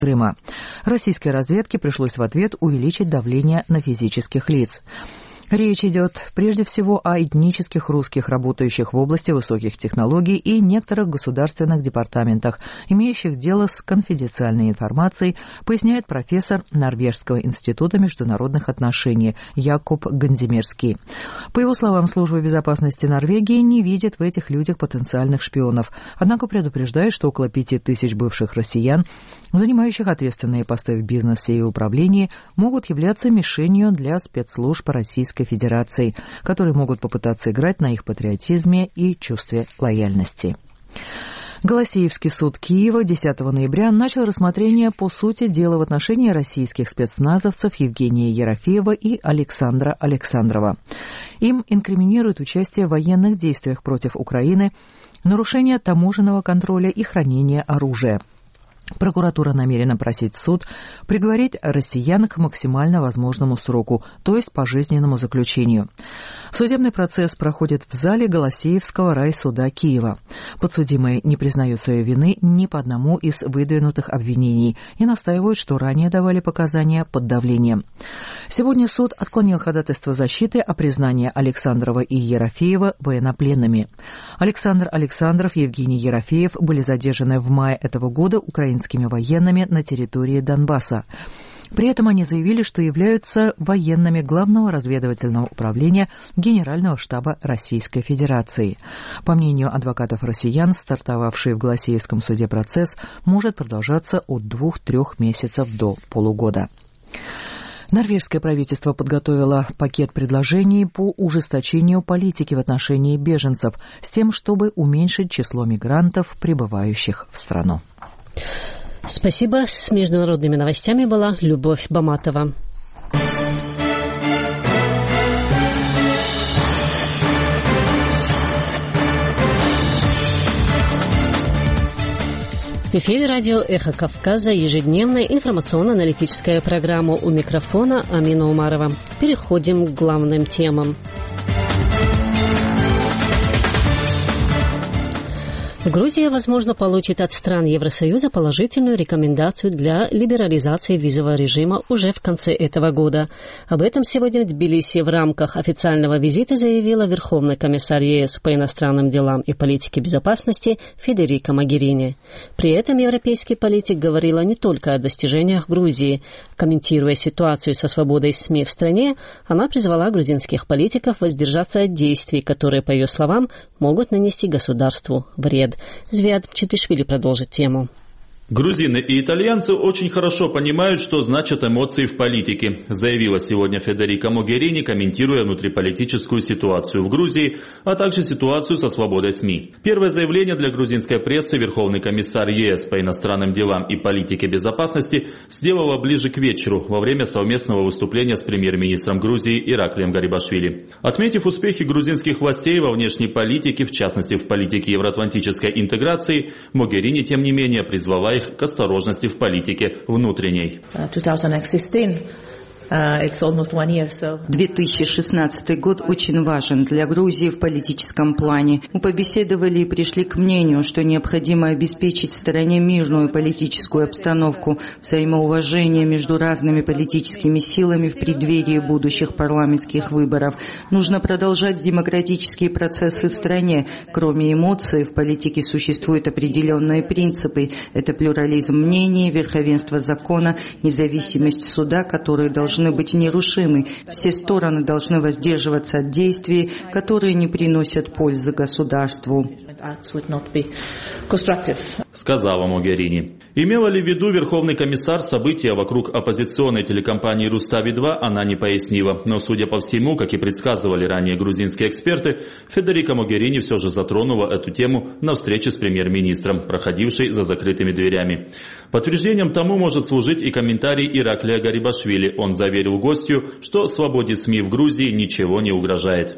Крыма. Российской разведке пришлось в ответ увеличить давление на физических лиц. Речь идет прежде всего о этнических русских, работающих в области высоких технологий, и некоторых государственных департаментах, имеющих дело с конфиденциальной информацией, поясняет профессор Норвежского института международных отношений Якоб Гандемирский. По его словам, Служба безопасности Норвегии не видит в этих людях потенциальных шпионов, однако предупреждает, что около 5000 бывших россиян, занимающих ответственные посты в бизнесе и управлении, могут являться мишенью для спецслужб Российской Федерации, которые могут попытаться играть на их патриотизме и чувстве лояльности. Голосеевский суд Киева 10 ноября начал рассмотрение по сути дела в отношении российских спецназовцев Евгения Ерофеева и Александра Александрова. Им инкриминируют участие в военных действиях против Украины, нарушение таможенного контроля и хранение оружия. Прокуратура намерена просить суд приговорить россиян к максимально возможному сроку, то есть пожизненному заключению. Судебный процесс проходит в зале Голосеевского райсуда Киева. Подсудимые не признают своей вины ни по одному из выдвинутых обвинений и настаивают, что ранее давали показания под давлением. Сегодня суд отклонил ходатайство защиты о признании Александрова и Ерофеева военнопленными. Александр Александров и Евгений Ерофеев были задержаны в мае этого года украинскими военными на территории Донбасса. При этом они заявили, что являются военными Главного разведывательного управления Генерального штаба Российской Федерации. По мнению адвокатов россиян, стартовавший в Голосеевском суде процесс может продолжаться от 2-3 месяцев до полугода. Норвежское правительство подготовило пакет предложений по ужесточению политики в отношении беженцев с тем, чтобы уменьшить число мигрантов, прибывающих в страну. Спасибо. С международными новостями была Любовь Баматова. В эфире радио «Эхо Кавказа», ежедневная информационно-аналитическая программа. У микрофона Амина Умарова. Переходим к главным темам. Грузия, возможно, получит от стран Евросоюза положительную рекомендацию для либерализации визового режима уже в конце этого года. Об этом сегодня в Тбилиси в рамках официального визита заявила Верховный комиссар ЕС по иностранным делам и политике безопасности Федерика Могерини. При этом европейский политик говорила не только о достижениях Грузии. Комментируя ситуацию со свободой СМИ в стране, она призвала грузинских политиков воздержаться от действий, которые, по ее словам, могут нанести государству вред. Звиад Читишвили продолжит тему. Грузины и итальянцы очень хорошо понимают, что значат эмоции в политике, заявила сегодня Федерика Могерини, комментируя внутриполитическую ситуацию в Грузии, а также ситуацию со свободой СМИ. Первое заявление для грузинской прессы Верховный комиссар ЕС по иностранным делам и политике безопасности сделала ближе к вечеру во время совместного выступления с премьер-министром Грузии Ираклием Гарибашвили. Отметив успехи грузинских властей во внешней политике, в частности в политике евроатлантической интеграции, Могерини, тем не менее, призвала их к осторожности в политике внутренней. 2016 год очень важен для Грузии в политическом плане. Мы побеседовали и пришли к мнению, что необходимо обеспечить в стране мирную политическую обстановку, взаимоуважение между разными политическими силами в преддверии будущих парламентских выборов. Нужно продолжать демократические процессы в стране. Кроме эмоций, в политике существуют определенные принципы. Это плюрализм мнений, верховенство закона, независимость суда, которые должны быть нерушимы. Все стороны должны воздерживаться от действий, которые не приносят пользы государству. Сказала Могерини. Имела ли в виду Верховный комиссар события вокруг оппозиционной телекомпании «Рустави-2», она не пояснила. Но, судя по всему, как и предсказывали ранее грузинские эксперты, Федерика Могерини все же затронула эту тему на встрече с премьер-министром, проходившей за закрытыми дверями. Подтверждением тому может служить и комментарий Ираклия Гарибашвили. Он заверил гостью, что свободе СМИ в Грузии ничего не угрожает.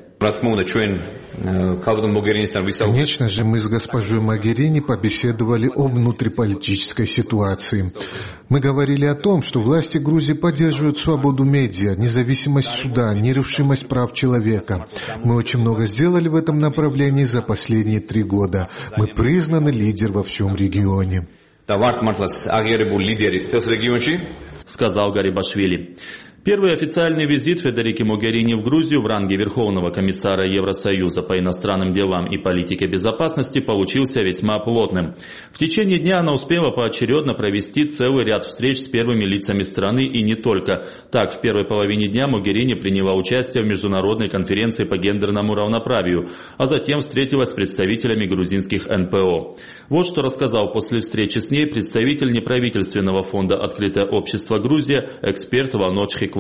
Конечно же, мы с госпожой Могерини побеседовали о внутриполитической ситуации. Мы говорили о том, что власти Грузии поддерживают свободу медиа, независимость суда, нерушимость прав человека. Мы очень много сделали в этом направлении за последние 3 года. Мы признаны лидер во всем регионе. сказал Гарибашвили. Первый официальный визит Федерики Могерини в Грузию в ранге Верховного комиссара Евросоюза по иностранным делам и политике безопасности получился весьма плотным. В течение дня она успела поочередно провести целый ряд встреч с первыми лицами страны и не только. Так, в первой половине дня Могерини приняла участие в международной конференции по гендерному равноправию, а затем встретилась с представителями грузинских НПО. Вот что рассказал после встречи с ней представитель неправительственного фонда «Открытое общество Грузия», эксперт Ваноч Хиквадзе.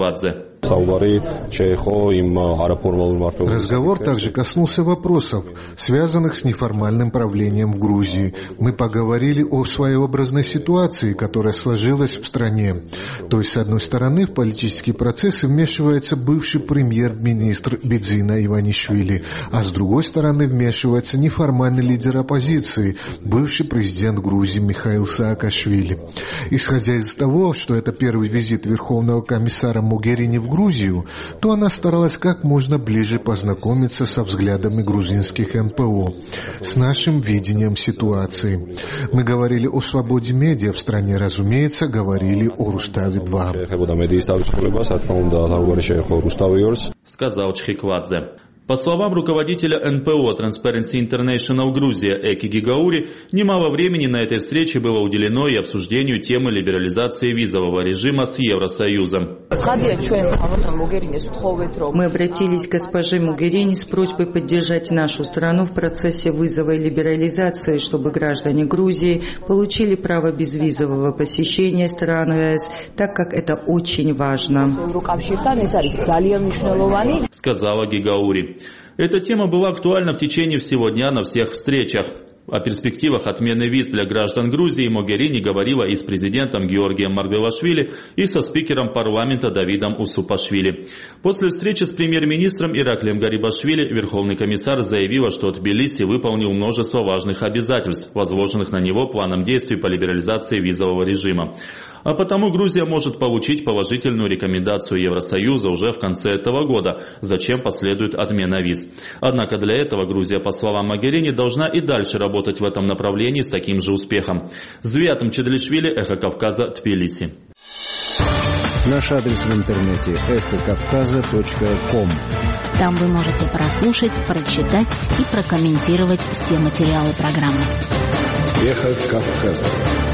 Разговор также коснулся вопросов, связанных с неформальным правлением в Грузии. Мы поговорили о своеобразной ситуации, которая сложилась в стране. То есть, с одной стороны, в политические процессы вмешивается бывший премьер-министр Бидзина Иванишвили, а с другой стороны вмешивается неформальный лидер оппозиции, бывший президент Грузии Михаил Саакашвили. Исходя из того, что это первый визит Верховного комиссара Могерини в Грузию, то она старалась как можно ближе познакомиться со взглядами грузинских НПО, с нашим видением ситуации. Мы говорили о свободе медиа в стране, разумеется, говорили о Руставе-2. Сказал Чхиквадзе. По словам руководителя НПО Transparency International Грузия Эки Гигаури, немало времени на этой встрече было уделено и обсуждению темы либерализации визового режима с Евросоюзом. Мы обратились к госпоже Могерини с просьбой поддержать нашу страну в процессе визовой либерализации, чтобы граждане Грузии получили право безвизового посещения стран ЕС, так как это очень важно. Сказала Гигаури. Эта тема была актуальна в течение всего дня на всех встречах. О перспективах отмены виз для граждан Грузии Могерини говорила и с президентом Георгием Маргвелашвили, и со спикером парламента Давидом Усупашвили. После встречи с премьер-министром Ираклием Гарибашвили Верховный комиссар заявила, что Тбилиси выполнил множество важных обязательств, возложенных на него планом действий по либерализации визового режима. А потому Грузия может получить положительную рекомендацию Евросоюза уже в конце этого года, зачем последует отмена виз. Однако для этого Грузия, по словам Могерини, должна и дальше работать в этом направлении с таким же успехом. Звиатом Чедлишвили, Эхо Кавказа, Тбилиси. Наш адрес в интернете эхокавказа.ком. Там вы можете прослушать, прочитать и прокомментировать все материалы программы. Эхо Кавказа.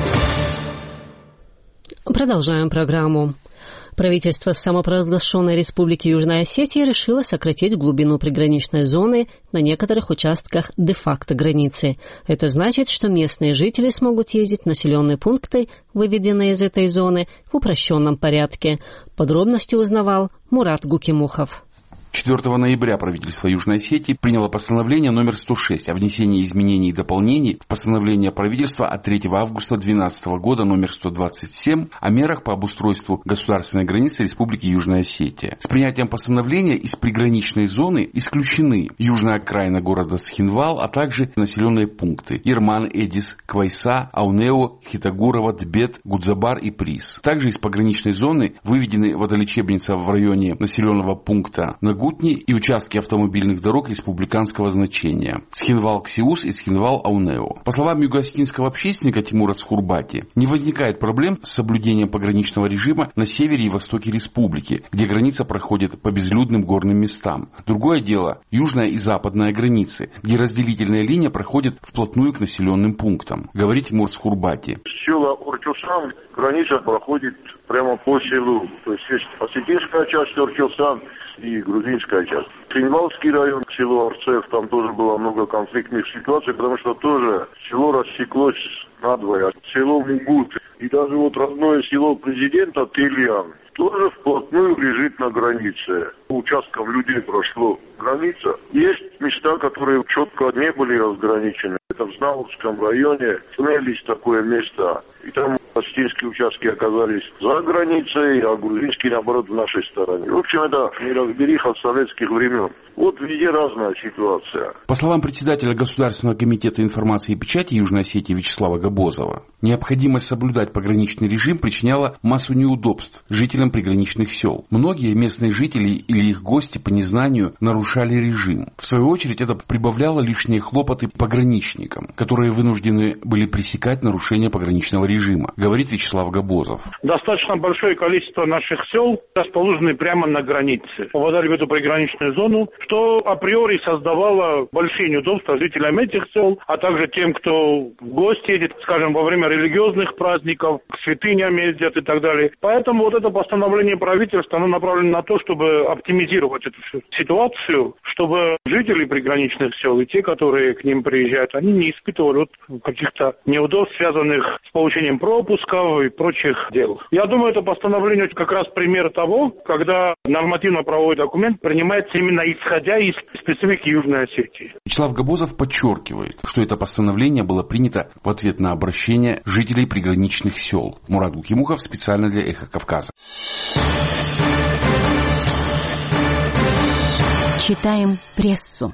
Продолжаем программу. Правительство самопровозглашенной Республики Южная Осетия решило сократить глубину приграничной зоны на некоторых участках де-факто границы. Это значит, что местные жители смогут ездить в населенные пункты, выведенные из этой зоны, в упрощенном порядке. Подробности узнавал Мурат Гукимухов. 4 ноября правительство Южной Осетии приняло постановление номер 106 о внесении изменений и дополнений в постановление правительства от 3 августа 2012 года номер 127 о мерах по обустройству государственной границы Республики Южная Осетия. С принятием постановления из приграничной зоны исключены южная окраина города Схинвал, а также населенные пункты Ирман, Эдис, Квайса, Аунео, Хитагурова, Тбет, Гудзабар и Приз. Также из пограничной зоны выведены водолечебница в районе населенного пункта Нагутни и участки автомобильных дорог республиканского значения Схинвал-Ксиус и Схинвал-Аунео. По словам юго-осетинского общественника Тимура Схурбати, не возникает проблем с соблюдением пограничного режима на севере и востоке республики, где граница проходит по безлюдным горным местам. Другое дело – южная и западная границы, где разделительная линия проходит вплотную к населенным пунктам, говорит Тимур Схурбати. Села Орчусан, граница проходит прямо по селу. То есть есть осетинская часть Орчусан и грузинская часть. Схинвалский район, село Арцев, там тоже было много конфликтных ситуаций, потому что тоже село рассеклось надвое. Село Мугут и даже вот родное село президента Тельян тоже вплотную лежит на границе. Участком людей прошло граница. Есть места, которые четко не были разграничены. Это в Знаурском районе. Снялись такое место. И там осетинские участки оказались за границей, а грузинские, наоборот, в нашей стороне. В общем, это неразбериха советских времен. Вот везде разная ситуация. По словам председателя Государственного комитета информации и печати Южной Осетии Вячеслава Габозова, необходимость соблюдать пограничный режим причиняла массу неудобств жителям приграничных сел. Многие местные жители или их гости по незнанию нарушали режим. В свою очередь, это прибавляло лишние хлопоты пограничникам, которые вынуждены были пресекать нарушение пограничного режима, говорит Вячеслав Габозов. Достаточно большое количество наших сел расположены прямо на границе. Попадали в эту приграничную зону, что априори создавало большие неудобства жителям этих сел, а также тем, кто в гости едет, скажем, во время религиозных праздников, к святыням ездят и так далее. Поэтому вот это постановление правительства, оно направлено на то, чтобы оптимизировать эту ситуацию, чтобы жители приграничных сел и те, которые к ним приезжают, они не испытывали каких-то неудобств, связанных с получением пропусков и прочих дел. Я думаю, это постановление как раз пример того, когда нормативно-правовой документ принимается именно исходя из специфики Южной Осетии. Вячеслав Габозов подчеркивает, что это постановление было принято в ответ на обращение жителей приграничных сел. Мурат Гукимухов специально для «Эхо Кавказа». Читаем прессу.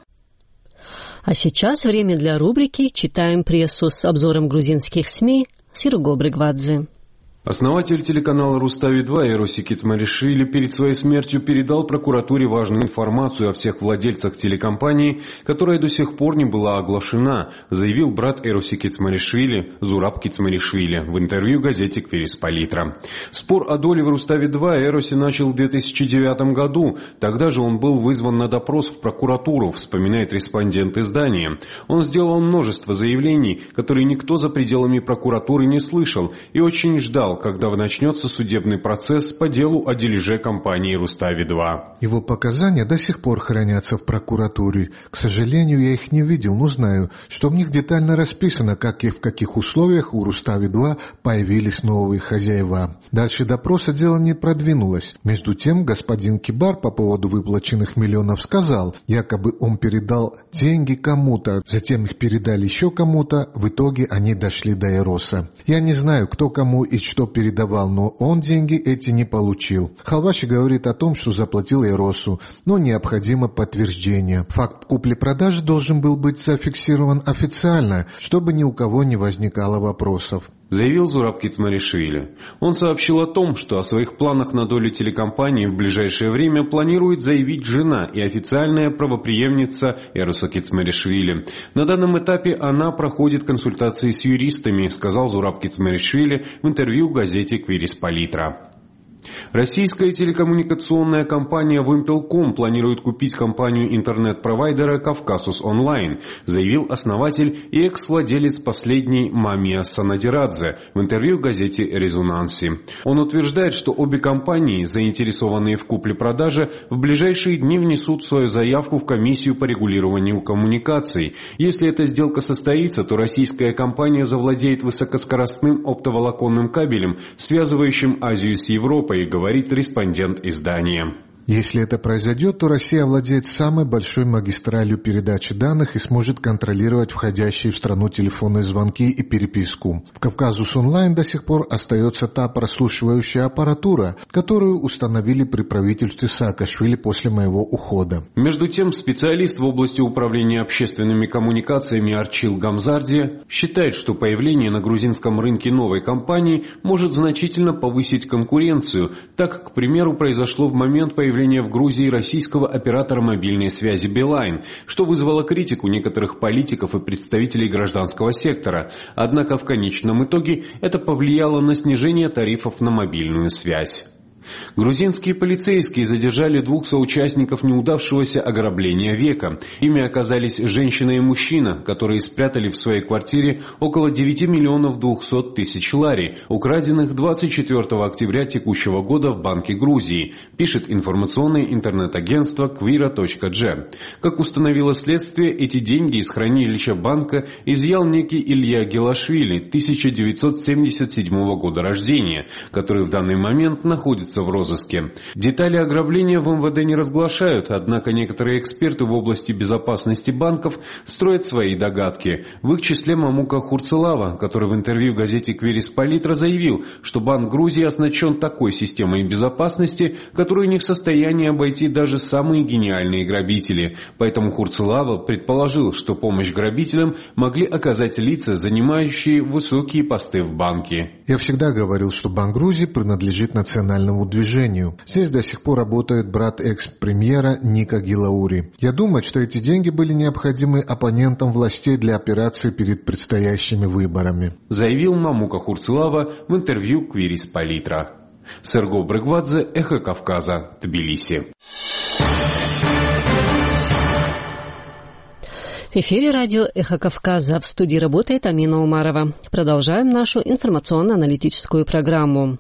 А сейчас время для рубрики «Читаем прессу» с обзором грузинских СМИ Сирго Брыгвадзе. Основатель телеканала «Рустави-2» Эроси Кицмаришвили перед своей смертью передал прокуратуре важную информацию о всех владельцах телекомпании, которая до сих пор не была оглашена, заявил брат Эроси Кицмаришвили Зураб Кицмаришвили в интервью газете «Кверис-Палитра». Спор о доле в «Рустави-2» Эроси начал в 2009 году. Тогда же он был вызван на допрос в прокуратуру, вспоминает респондент издания. Он сделал множество заявлений, которые никто за пределами прокуратуры не слышал, и очень ждал, когда начнется судебный процесс по делу о дележе компании «Рустави-2». Его показания до сих пор хранятся в прокуратуре. К сожалению, я их не видел, но знаю, что в них детально расписано, как и в каких условиях у «Рустави-2» появились новые хозяева. Дальше допроса дело не продвинулось. Между тем, господин Кибар по поводу выплаченных миллионов сказал, якобы он передал деньги кому-то, затем их передали еще кому-то, в итоге они дошли до Эроса. Я не знаю, кто кому и что передавал, но он деньги эти не получил. Халваши говорит о том, что заплатил Эросу, но необходимо подтверждение. Факт купли-продажи должен был быть зафиксирован официально, чтобы ни у кого не возникало вопросов, заявил Зураб Кицмаришвили. Он сообщил о том, что о своих планах на долю телекомпании в ближайшее время планирует заявить жена и официальная правопреемница Эроса Кицмаришвили. На данном этапе она проходит консультации с юристами, сказал Зураб Кицмаришвили в интервью газете «Кверис-Палитра». Российская телекоммуникационная компания Вимпелком планирует купить компанию интернет-провайдера «Кавказус Онлайн», заявил основатель и экс-владелец последней Мамия Санадирадзе в интервью газете «Резонанси». Он утверждает, что обе компании, заинтересованные в купле-продаже, в ближайшие дни внесут свою заявку в комиссию по регулированию коммуникаций. Если эта сделка состоится, то российская компания завладеет высокоскоростным оптоволоконным кабелем, связывающим Азию с Европой, говорит респондент издания. Если это произойдет, то Россия овладеет самой большой магистралью передачи данных и сможет контролировать входящие в страну телефонные звонки и переписку. В «Кавказус Онлайн» до сих пор остается та прослушивающая аппаратура, которую установили при правительстве Саакашвили после моего ухода. Между тем, специалист в области управления общественными коммуникациями Арчил Гамзарди считает, что появление на грузинском рынке новой компании может значительно повысить конкуренцию, так как, к примеру, произошло в момент появления в Грузии российского оператора мобильной связи «Билайн», что вызвало критику некоторых политиков и представителей гражданского сектора. Однако в конечном итоге это повлияло на снижение тарифов на мобильную связь. Грузинские полицейские задержали двух соучастников неудавшегося ограбления века. Ими оказались женщина и мужчина, которые спрятали в своей квартире около 9 миллионов 200 тысяч лари, украденных 24 октября текущего года в Банке Грузии, пишет информационное интернет-агентство Quira.g. Как установило следствие, эти деньги из хранилища банка изъял некий Илья Гелашвили, 1977 года рождения, который в данный момент находится находится в розыске. Детали ограбления в МВД не разглашают, однако некоторые эксперты в области безопасности банков строят свои догадки. В их числе Мамука Хурцелава, который в интервью газете «Кверис Политра» заявил, что Банк Грузии оснащен такой системой безопасности, которую не в состоянии обойти даже самые гениальные грабители. Поэтому Хурцелава предположил, что помощь грабителям могли оказать лица, занимающие высокие посты в банке. Я всегда говорил, что Банк Грузии принадлежит национальному движению. Здесь до сих пор работает брат экс-премьера Ника Гилаури. Я думаю, что эти деньги были необходимы оппонентам властей для операции перед предстоящими выборами, заявил Мамука Хурцелава в интервью «Кверис Политра». Серго Брыгвадзе, Эхо Кавказа, Тбилиси. В эфире радио «Эхо Кавказа». В студии работает Амина Умарова. Продолжаем нашу информационно-аналитическую программу.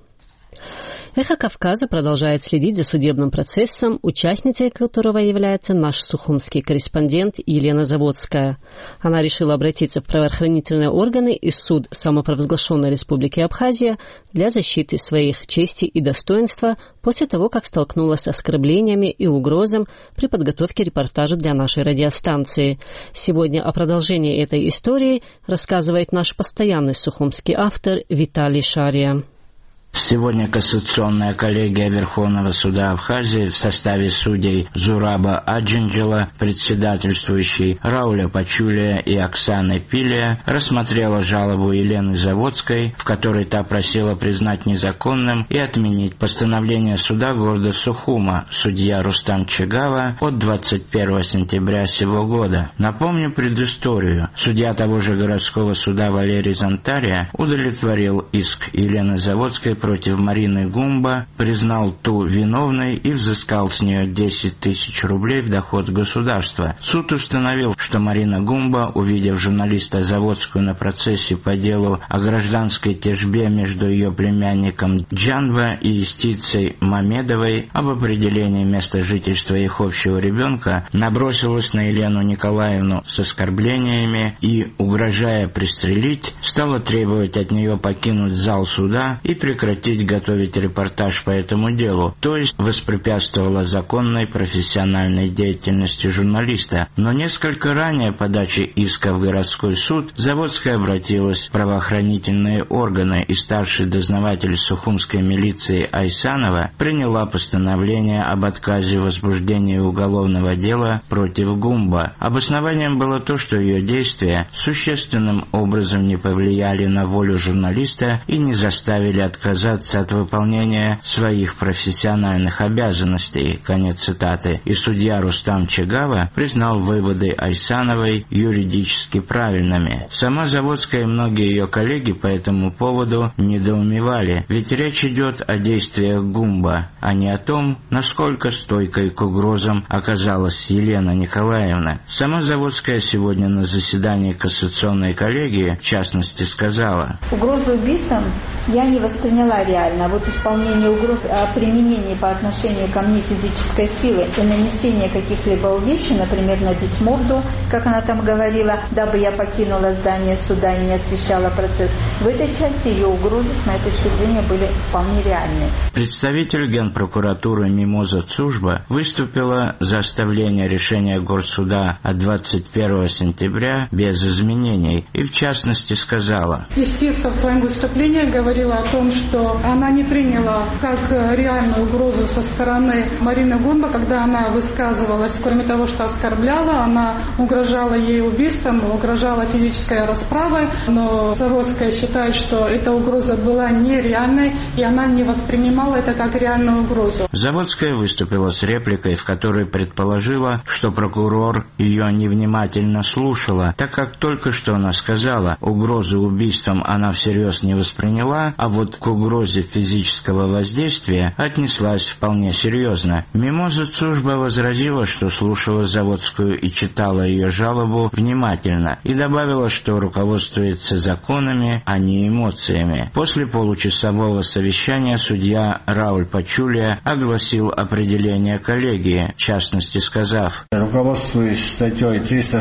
«Эхо Кавказа» продолжает следить за судебным процессом, участницей которого является наш сухумский корреспондент Елена Заводская. Она решила обратиться в правоохранительные органы и суд самопровозглашенной Республики Абхазия для защиты своих чести и достоинства после того, как столкнулась с оскорблениями и угрозами при подготовке репортажа для нашей радиостанции. Сегодня о продолжении этой истории рассказывает наш постоянный сухумский автор Виталий Шария. Сегодня Кассационная коллегия Верховного суда Абхазии в составе судей Зураба Аджинджела, председательствующей Рауля Пачулия и Оксаны Пилия, рассмотрела жалобу Елены Заводской, в которой та просила признать незаконным и отменить постановление суда города Сухума, судья Рустам Чегава, от 21 сентября сего года. Напомню предысторию. Судья того же городского суда Валерий Зантария удовлетворил иск Елены Заводской против Марины Гумба, признал ту виновной и взыскал с нее 10 тысяч рублей в доход государства. Суд установил, что Марина Гумба, увидев журналиста Заводскую на процессе по делу о гражданской тяжбе между ее племянником Джанва и истицей Мамедовой об определении места жительства их общего ребенка, набросилась на Елену Николаевну с оскорблениями и, угрожая пристрелить, стала требовать от нее покинуть зал суда и прекратить готовить репортаж по этому делу, то есть воспрепятствовала законной профессиональной деятельности журналиста. Но несколько ранее подачи иска в городской суд Заводская обратилась в правоохранительные органы, и старший дознаватель Сухумской милиции Айсанова приняла постановление об отказе в возбуждении уголовного дела против Гумба. Обоснованием было то, что ее действия существенным образом не повлияли на волю журналиста и не заставили отказаться от выполнения своих профессиональных обязанностей. Конец цитаты. И судья Рустам Чегава признал выводы Айсановой юридически правильными. Сама Заводская и многие ее коллеги по этому поводу недоумевали, ведь речь идет о действиях Гумба, а не о том, насколько стойкой к угрозам оказалась Елена Николаевна. Сама Заводская сегодня на заседании Кассационной коллегии, в частности, сказала: «Угрозу убийством я не восприняла реально. Вот исполнение угроз о применении по отношению ко мне физической силы и нанесение каких-либо увечий, например, набить морду, как она там говорила, дабы я покинула здание суда и не освещала процесс. В этой части ее угрозы, с моей точки зрения, были вполне реальны». Представитель Генпрокуратуры Мимоза Цужба выступила за оставление решения Горсуда от 21 сентября без изменений и, в частности, сказала: Истица в своем выступлении говорила о том, что она не приняла как реальную угрозу со стороны Марины Гумба, когда она высказывалась. Кроме того, что оскорбляла, она угрожала ей убийством, угрожала физической расправой. Но Заводская считает, что эта угроза была нереальной, и она не воспринимала это как реальную угрозу. Заводская выступила с репликой, в которой предположила, что прокурор ее невнимательно слушала, так как только что она сказала, угрозу убийством она всерьез не восприняла, а вот к угрозе физического воздействия отнеслась вполне серьезно. Мимоза Цужба возразила, что слушала Заводскую и читала ее жалобу внимательно, и добавила, что руководствуется законами, а не эмоциями. После получасового совещания судья Рауль Пачулия огласил определение коллегии, в частности сказав: руководствуясь статьей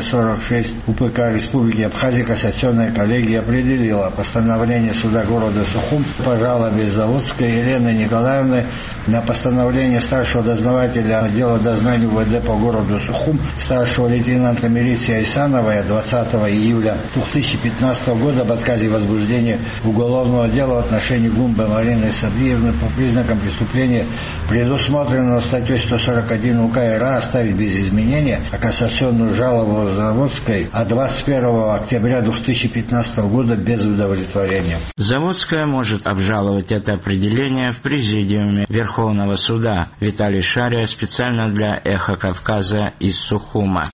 346 УПК Республики Абхазия, Кассационная коллегия определила постановление суда города Сухум по жалобе жалобе Заводской Елены Николаевны на постановление старшего дознавателя отдела дознания УВД по городу Сухум, старшего лейтенанта милиции Айсановой 20 июля 2015 года об отказе возбуждения уголовного дела в отношении Гумбы Марины Садриевны по признакам преступления, предусмотренного статьей 141 УК РА, оставить без изменения, а кассационную жалобу Заводской от 21 октября 2015 года без удовлетворения. Заводская может обжаловать это определение в Президиуме Верховного суда. Виталий Шария специально для «Эхо Кавказа» из Сухума.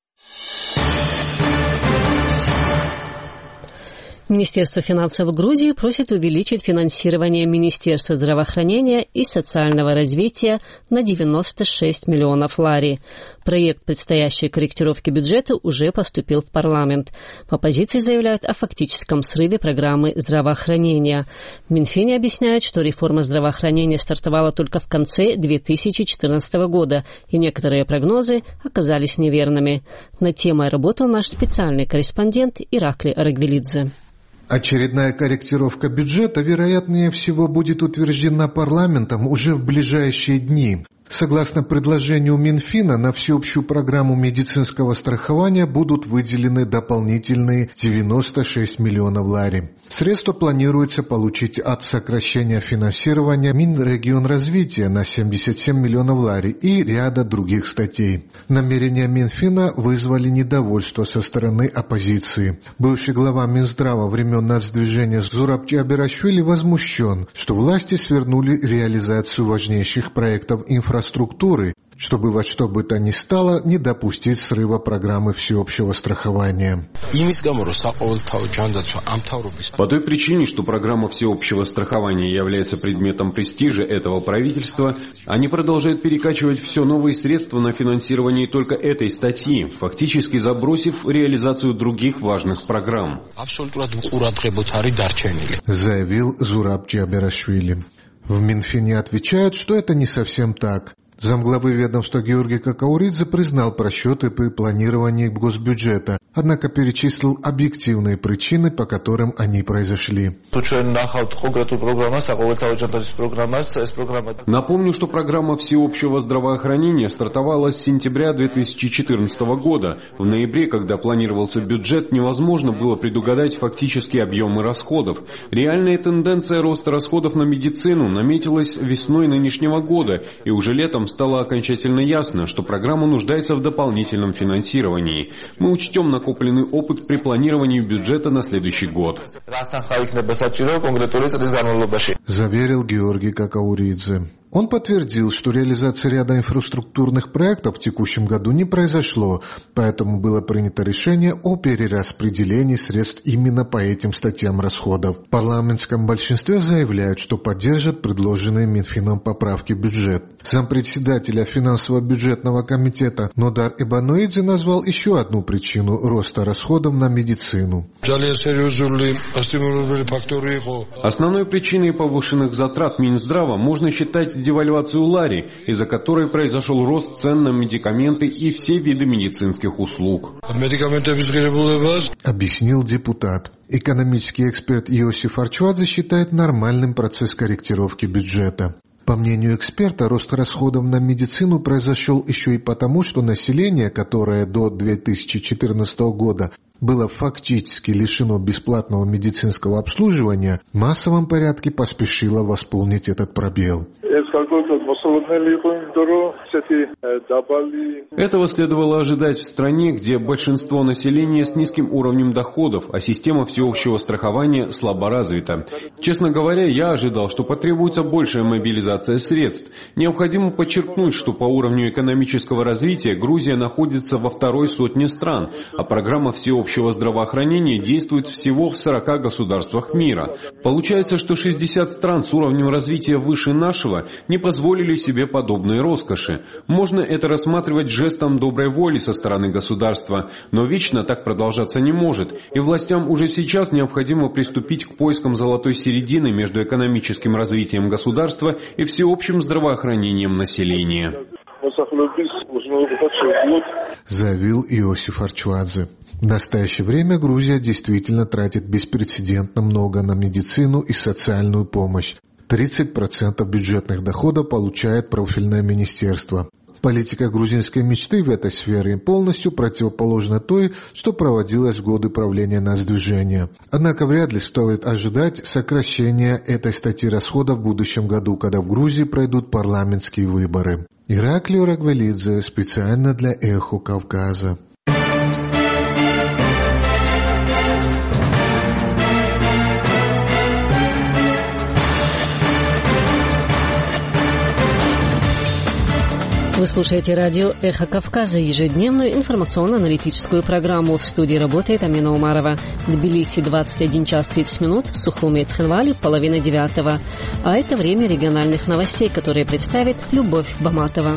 Министерство финансов Грузии просит увеличить финансирование Министерства здравоохранения и социального развития на 96 миллионов лари. Проект предстоящей корректировки бюджета уже поступил в парламент. В оппозиции заявляют о фактическом срыве программы здравоохранения. В Минфине объясняют, что реформа здравоохранения стартовала только в конце 2014 года, и некоторые прогнозы оказались неверными. Над темой работал наш специальный корреспондент Иракли Арагвелидзе. Очередная корректировка бюджета, вероятнее всего, будет утверждена парламентом уже в ближайшие дни. Согласно предложению Минфина, на всеобщую программу медицинского страхования будут выделены дополнительные 96 миллионов лари. Средства планируется получить от сокращения финансирования Минрегионразвития на 77 миллионов лари и ряда других статей. Намерения Минфина вызвали недовольство со стороны оппозиции. Бывший глава Минздрава времен нацдвижения Зураб Чиаберашвили возмущен, что власти свернули реализацию важнейших проектов инфраструктуры, чтобы во что бы то ни стало не допустить срыва программы всеобщего страхования. По той причине, что программа всеобщего страхования является предметом престижа этого правительства, они продолжают перекачивать все новые средства на финансирование только этой статьи, фактически забросив реализацию других важных программ. Заявил Зураб Чиаберашвили. В Минфине отвечают, что это не совсем так. Замглавы ведомства Георгий Какауридзе признал просчеты при планировании госбюджета, однако перечислил объективные причины, по которым они произошли. Напомню, что программа всеобщего здравоохранения стартовала с сентября 2014 года. В ноябре, когда планировался бюджет, невозможно было предугадать фактические объемы расходов. Реальная тенденция роста расходов на медицину наметилась весной нынешнего года, и уже летом стало окончательно ясно, что программа нуждается в дополнительном финансировании. Мы учтем накопленный опыт при планировании бюджета на следующий год. Заверил Георгий Какауридзе. Он подтвердил, что реализация ряда инфраструктурных проектов в текущем году не произошло, поэтому было принято решение о перераспределении средств именно по этим статьям расходов. В парламентском большинстве заявляют, что поддержат предложенные Минфином поправки в бюджет. Зампредседателя финансово-бюджетного комитета Нодар Ибануидзе назвал еще одну причину роста расходов на медицину. Основной причиной повышенных затрат Минздрава можно считать девальвацию лари, из-за которой произошел рост цен на медикаменты и все виды медицинских услуг. Объяснил депутат. Экономический эксперт Иосиф Арчвадзе считает нормальным процесс корректировки бюджета. По мнению эксперта, рост расходов на медицину произошел еще и потому, что население, которое до 2014 года было фактически лишено бесплатного медицинского обслуживания, в массовом порядке поспешило восполнить этот пробел. Этого следовало ожидать в стране, где большинство населения с низким уровнем доходов, а система всеобщего страхования слабо развита. Честно говоря, я ожидал, что потребуется большая мобилизация средств. Необходимо подчеркнуть, что по уровню экономического развития Грузия находится во второй сотне стран, а программа всеобщего здравоохранения действует всего в 40 государствах мира. Получается, что 60 стран с уровнем развития выше нашего не позволили себе подобные роскоши. Можно это рассматривать жестом доброй воли со стороны государства, но вечно так продолжаться не может, и властям уже сейчас необходимо приступить к поискам золотой середины между экономическим развитием государства и всеобщим здравоохранением населения. Заявил Иосиф Арчвадзе. В настоящее время Грузия действительно тратит беспрецедентно много на медицину и социальную помощь. 30% бюджетных доходов получает профильное министерство. Политика грузинской мечты в этой сфере полностью противоположна той, что проводилась в годы правления нацдвижения. Однако вряд ли стоит ожидать сокращения этой статьи расходов в будущем году, когда в Грузии пройдут парламентские выборы. Ираклио Рагвелидзе специально для «Эхо Кавказа». Вы слушаете радио «Эхо Кавказа», ежедневную информационно-аналитическую программу. В студии работает Амина Умарова. В Тбилиси 21 час 30 минут, в Сухуме и Цхинвале 8:30. А это время региональных новостей, которые представит Любовь Баматова.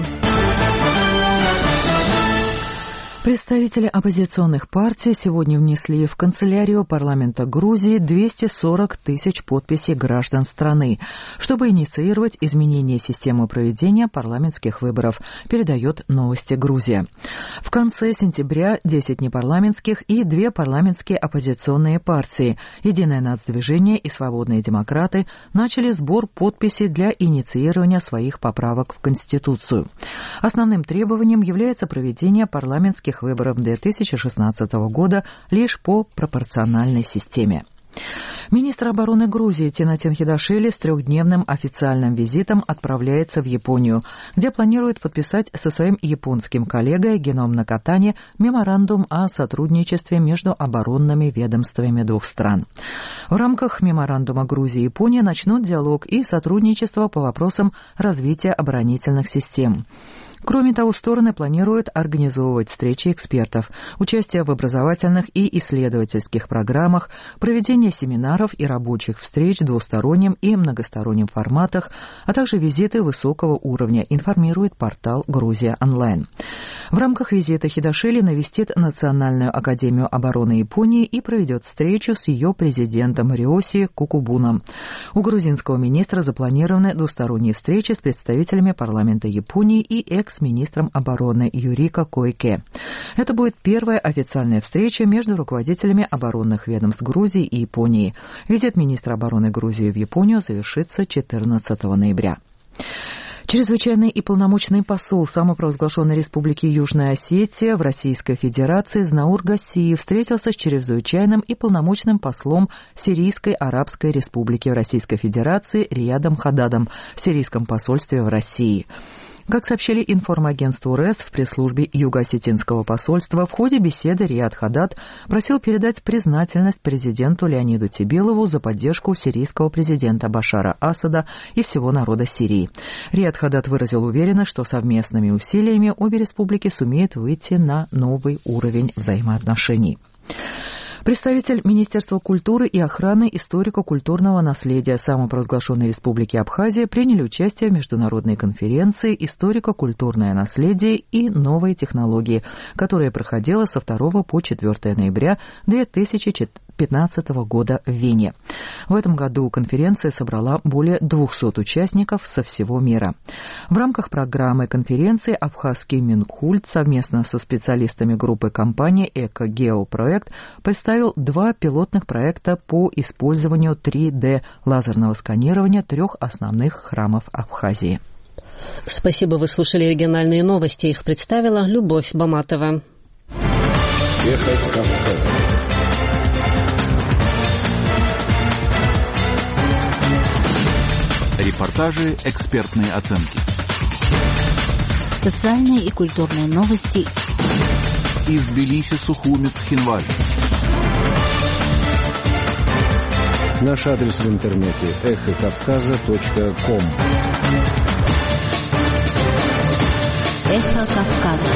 Представители оппозиционных партий сегодня внесли в канцелярию парламента Грузии 240 тысяч подписей граждан страны, чтобы инициировать изменение системы проведения парламентских выборов, передает «Новости Грузия». В конце сентября 10 непарламентских и 2 парламентские оппозиционные партии «Единое нацдвижение» и «Свободные демократы» начали сбор подписей для инициирования своих поправок в Конституцию. Основным требованием является проведение парламентских выборов 2016 года лишь по пропорциональной системе. Министр обороны Грузии Тинатин Хидашвили с 3-дневным официальным визитом отправляется в Японию, где планирует подписать со своим японским коллегой Геном Накатани меморандум о сотрудничестве между оборонными ведомствами двух стран. В рамках меморандума Грузия и Япония начнут диалог и сотрудничество по вопросам развития оборонительных систем. Кроме того, стороны планируют организовывать встречи экспертов, участие в образовательных и исследовательских программах, проведение семинаров и рабочих встреч в двустороннем и многостороннем форматах, а также визиты высокого уровня, информирует портал «Грузия онлайн». В рамках визита Хидашвили навестит Национальную академию обороны Японии и проведет встречу с ее президентом Риоси Кукубуном. У грузинского министра запланированы двусторонние встречи с представителями парламента Японии и экс-министром обороны Юрико Койке. Это будет первая официальная встреча между руководителями оборонных ведомств Грузии и Японии. Визит министра обороны Грузии в Японию завершится 14 ноября. Чрезвычайный и полномочный посол самопровозглашенной Республики Южная Осетия в Российской Федерации Знаур Гассиев встретился с чрезвычайным и полномочным послом Сирийской Арабской Республики в Российской Федерации Риядом Хададом в Сирийском посольстве в России. Как сообщили информагентству РЭС в пресс-службе Юго-Осетинского посольства, в ходе беседы Рияд Хадад просил передать признательность президенту Леониду Тебилову за поддержку сирийского президента Башара Асада и всего народа Сирии. Рияд Хадад выразил уверенность, что совместными усилиями обе республики сумеют выйти на новый уровень взаимоотношений. Представитель Министерства культуры и охраны историко-культурного наследия самопровозглашенной Республики Абхазия приняли участие в международной конференции «Историко-культурное наследие и новые технологии», которая проходила со 2 по 4 ноября 2015 года в Вене. В этом году конференция собрала более 200 участников со всего мира. В рамках программы конференции абхазский Минкульт совместно со специалистами группы компании «Эко-Геопроект» представил 2 пилотных проекта по использованию 3D лазерного сканирования 3 основных храмов Абхазии. Спасибо, вы слушали региональные новости. Их представила Любовь Баматова. Эхо Кавказа. Репортажи, экспертные оценки. Социальные и культурные новости. Из Тбилиси, Сухуми, Цхинвале. Наш адрес в интернете эхокавказа.ком. Эхо Кавказа.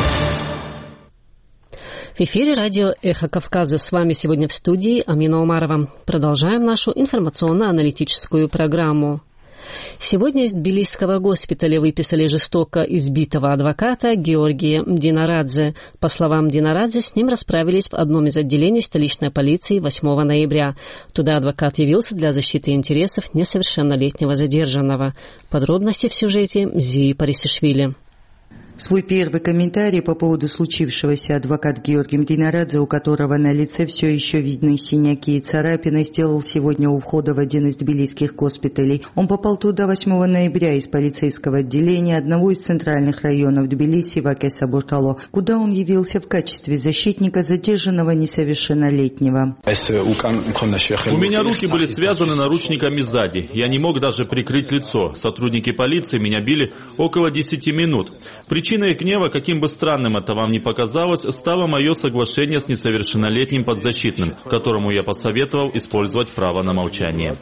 В эфире радио «Эхо Кавказа». С вами сегодня в студии Амина Умарова. Продолжаем нашу информационно-аналитическую программу. Сегодня из тбилисского госпиталя выписали жестоко избитого адвоката Георгия Мдинарадзе. По словам Мдинарадзе, с ним расправились в одном из отделений столичной полиции 8 ноября. Туда адвокат явился для защиты интересов несовершеннолетнего задержанного. Подробности в сюжете Мзии Парисишвили. Свой первый комментарий по поводу случившегося адвокат Георгий Мдинарадзе, у которого на лице все еще видны синяки и царапины, сделал сегодня у входа в один из тбилисских госпиталей. Он попал туда 8 ноября из полицейского отделения одного из центральных районов Тбилиси, Вакеса-Буртало, куда он явился в качестве защитника задержанного несовершеннолетнего. У меня руки были связаны наручниками сзади. Я не мог даже прикрыть лицо. Сотрудники полиции меня били около 10 минут. Причиной гнева, каким бы странным это вам ни показалось, стало мое соглашение с несовершеннолетним подзащитным, которому я посоветовал использовать право на молчание.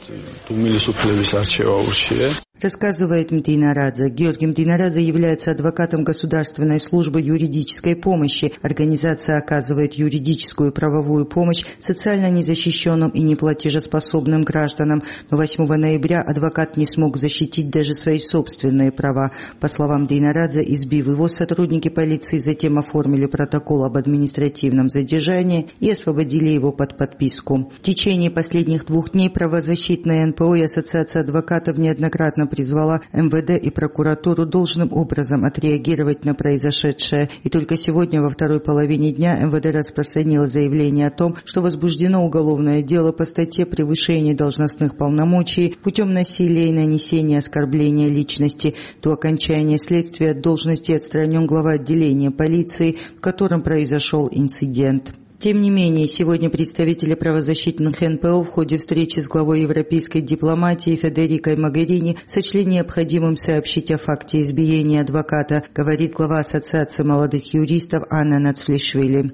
Рассказывает Мдинарадзе. Георгий Мдинарадзе является адвокатом Государственной службы юридической помощи. Организация оказывает юридическую и правовую помощь социально незащищенным и неплатежеспособным гражданам. Но 8 ноября адвокат не смог защитить даже свои собственные права. По словам Мдинарадзе, избив его, сотрудники полиции затем оформили протокол об административном задержании и освободили его под подписку. В течение последних 2 дней правозащитная НПО и Ассоциация адвокатов неоднократно призвала МВД и прокуратуру должным образом отреагировать на произошедшее. И только сегодня, во второй половине дня, МВД распространило заявление о том, что возбуждено уголовное дело по статье «Превышение должностных полномочий путем насилия и нанесения оскорбления личности». До окончания следствия от должности отстранен глава отделения полиции, в котором произошел инцидент. Тем не менее, сегодня представители правозащитных НПО в ходе встречи с главой европейской дипломатии Федерикой Могерини сочли необходимым сообщить о факте избиения адвоката, говорит глава Ассоциации молодых юристов Анна Нацфлишвили.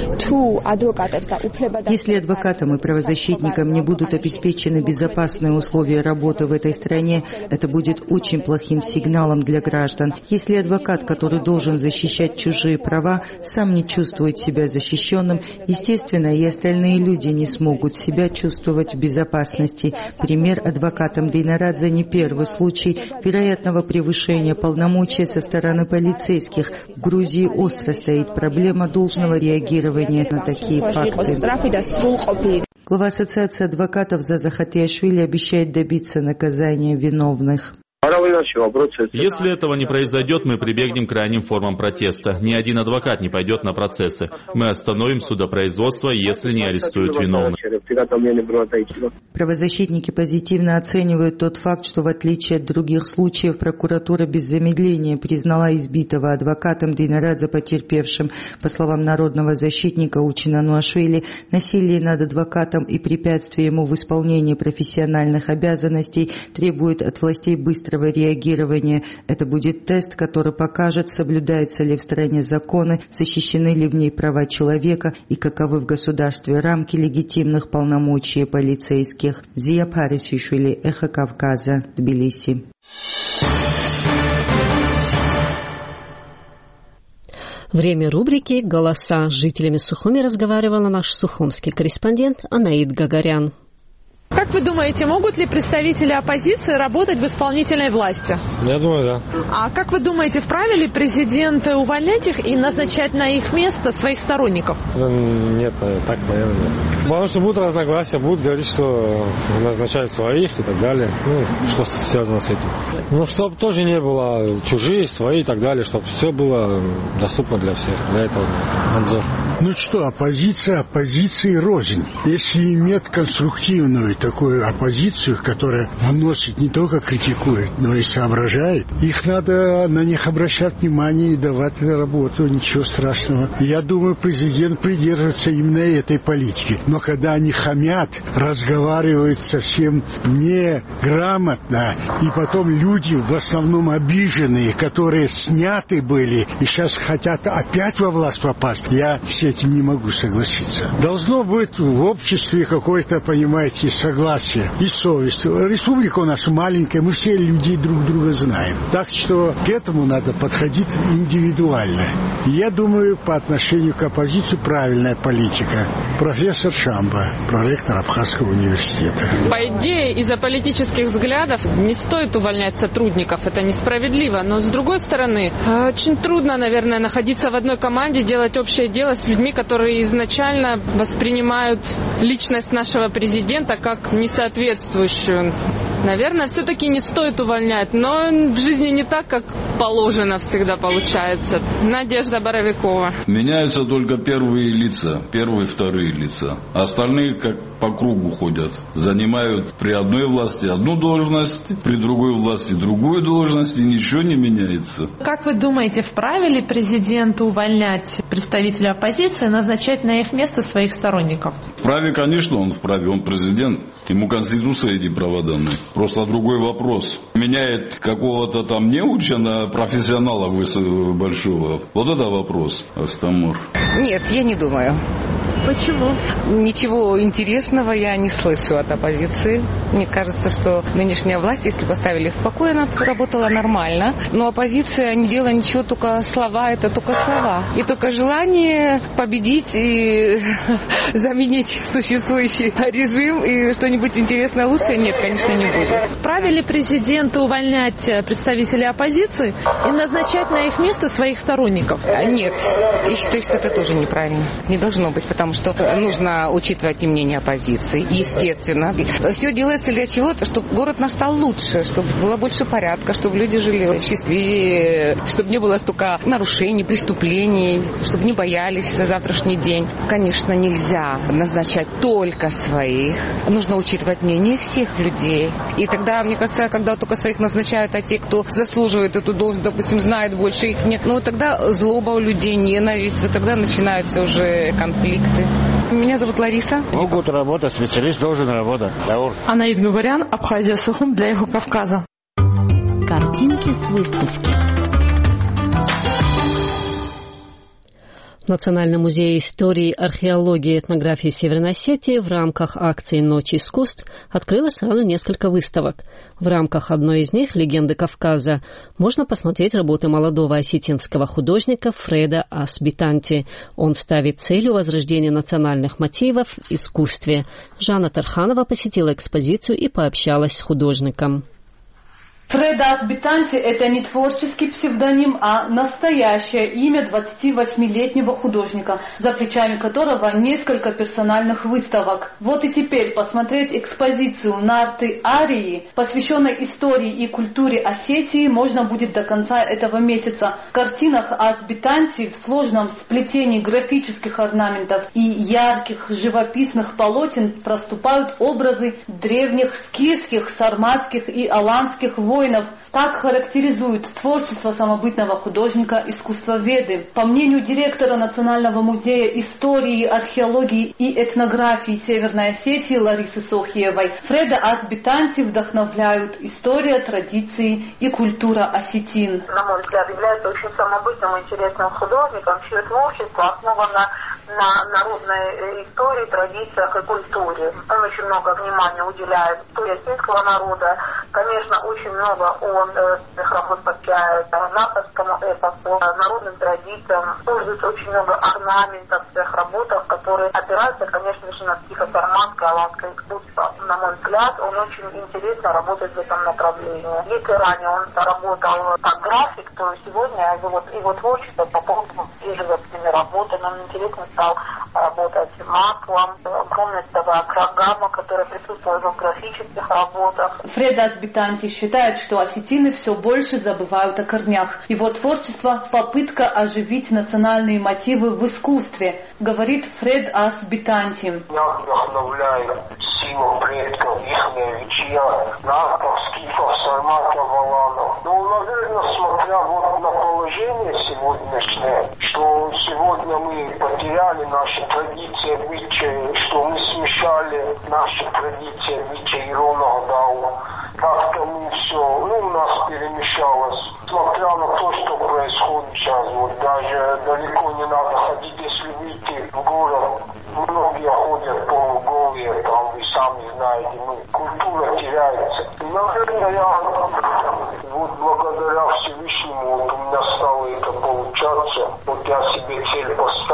Если адвокатам и правозащитникам не будут обеспечены безопасные условия работы в этой стране, это будет очень плохим сигналом для граждан. Если адвокат, который должен защищать чужие права, сам не чувствует себя защищенным, естественно, и остальные люди не смогут себя чувствовать в безопасности. Пример адвоката Мдинарадзе не первый случай вероятного превышения полномочий со стороны полицейских. В Грузии остро стоит проблема должного реагирования на такие факты. Глава Ассоциации адвокатов Заза Хатиашвили обещает добиться наказания виновных. Если этого не произойдет, мы прибегнем к крайним формам протеста. Ни один адвокат не пойдет на процессы. Мы остановим судопроизводство, если не арестуют виновных. Правозащитники позитивно оценивают тот факт, что в отличие от других случаев прокуратура без замедления признала избитого адвоката Мдинарадзе потерпевшим. По словам народного защитника Учина Нуашвили, насилие над адвокатом и препятствие ему в исполнении профессиональных обязанностей требует от властей быстрого реагирования. Это будет тест, который покажет, соблюдаются ли в стране законы, защищены ли в ней права человека и каковы в государстве рамки легитимных полномочий полицейских. Зия Парисишвили, Эхо Кавказа, Тбилиси. Время рубрики «Голоса». С жителями Сухуми разговаривала наш сухумский корреспондент Анаид Гагарян. Как вы думаете, могут ли представители оппозиции работать в исполнительной власти? Я думаю, да. А как вы думаете, вправе ли президент увольнять их и назначать на их место своих сторонников? Нет, так, наверное, нет. Потому что будут разногласия, будут говорить, что назначают своих и так далее. Что связано с этим. Чтобы тоже не было чужие, свои и так далее, чтобы все было доступно для всех. Для этого надзор. Оппозиции рознь. Если иметь конструктивную такую оппозицию, которая вносит, не только критикует, но и соображает, их надо на них обращать внимание и давать работу, ничего страшного. Я думаю, президент придерживается именно этой политики. Но когда они хамят, разговаривают совсем неграмотно, и потом люди, в основном обиженные, которые сняты были и сейчас хотят опять во власть попасть, я с этим не могу согласиться. Должно быть в обществе какое-то, понимаете, согласие и совесть. Республика у нас маленькая, мы все людей друг друга знаем. Так что к этому надо подходить индивидуально. И я думаю, по отношению к оппозиции правильная политика. профессор Шамба, проректор Абхазского университета. По идее, из-за политических взглядов не стоит увольнять сотрудников. Это несправедливо. Но, с другой стороны, очень трудно, наверное, находиться в одной команде, делать общее дело с людьми, которые изначально воспринимают личность нашего президента как несоответствующую. Наверное, все-таки не стоит увольнять, но в жизни не так, как положено всегда получается. Надежда Боровикова. Меняются только первые лица, первые, вторые лица. Остальные как по кругу ходят. Занимают при одной власти одну должность, при другой власти другую должность, и ничего не меняется. Как вы думаете, вправе ли президенту увольнять представителей оппозиции, назначать на их место своих сторонников? Вправе, конечно, он вправе, он президент. Ему Конституция эти права даны. Просто другой вопрос. Меняет какого-то там неуча на профессионала большого. Вот это вопрос, Астамур. Нет, я не думаю. Почему? Ничего интересного я не слышу от оппозиции. Мне кажется, что нынешняя власть, если поставили в покой, она работала нормально. Но оппозиция не делала ничего, только слова, это только слова. И только желание победить и заменить существующий режим и что-нибудь интересное лучше, нет, конечно, не будет. Вправе ли президенту увольнять представителей оппозиции и назначать на их место своих сторонников? Нет, я считаю, что это тоже неправильно. Не должно быть, потому что нужно учитывать и мнение оппозиции, естественно. Все делается для чего-то, чтобы город наш стал лучше, чтобы было больше порядка, чтобы люди жили счастливее, чтобы не было столько нарушений, преступлений, чтобы не боялись за завтрашний день. Конечно, нельзя назначать только своих. Нужно учитывать мнение всех людей. И тогда, мне кажется, когда только своих назначают, а те, кто заслуживает эту должность, допустим, знают больше, их нет, ну тогда злоба у людей, ненависть, вот тогда начинаются уже конфликты. Меня зовут Лариса. Могут работать, специалист должен работать. Анаид Гугарян, Абхазия, Сухум для Юга Кавказа. Картинки с выставки. В Национальном музее истории, археологии и этнографии Северной Осетии в рамках акции «Ночь искусств» открылось сразу несколько выставок. В рамках одной из них «Легенды Кавказа» можно посмотреть работы молодого осетинского художника Фреда Ас-Битанти. Он ставит целью возрождения национальных мотивов в искусстве. Жанна Тарханова посетила экспозицию и пообщалась с художником. Фред Ас-Битанти – это не творческий псевдоним, а настоящее имя 28-летнего художника, за плечами которого несколько персональных выставок. Вот и теперь посмотреть экспозицию «Нарты Арии», посвященной истории и культуре Осетии, можно будет до конца этого месяца. В картинах Ас-Битанти в сложном сплетении графических орнаментов и ярких живописных полотен проступают образы древних скифских, сарматских и аланских воинов. Так характеризует творчество самобытного художника-искусствоведы. По мнению директора Национального музея истории, археологии и этнографии Северной Осетии Ларисы Сохиевой, Фреда Ас-Битанти вдохновляют история, традиции и культура осетин. На мой взгляд, является очень самобытным и интересным художником, чье творчество основано на народной истории, традициях и культуре. Он очень много внимания уделяет истории осетинского народа. Конечно, очень много он своих работ посвящает натовскому эпосу, народным традициям. Пользуется очень много орнаментов в своих работах, которые опираются, конечно же, на психосарматское, аланское искусство. На мой взгляд, он очень интересно работает в этом направлении. Если ранее он работал как график, то сегодня его творчество пополнено живописными работами. Он интересно стал работать маслом, огромная цветовая программа, которая присутствует в графических работах. Фред Ас-Битанти считает, что осетины все больше забывают о корнях. Его творчество – попытка оживить национальные мотивы в искусстве, говорит Фред Ас-Битанти. Меня вдохновляет сила предков, их вечья, натов, скифов, сарматов, аланов. Ну, наверное, смотря вот на положение сегодняшнее, что сегодня мы потеряли наши традиции, обычаи, что мы смешали наши традиции, обычаи Ронного Дау. Как-то мы все, у нас перемешалось. Смотря на то, что происходит сейчас, вот даже далеко не надо ходить, если выйти в город. Многие ходят полуголые, там, вы сами знаете, культура теряется. И, наверное, я вот благодаря Всевышнему, вот у меня стало это получаться. Вот я себе цель поставил,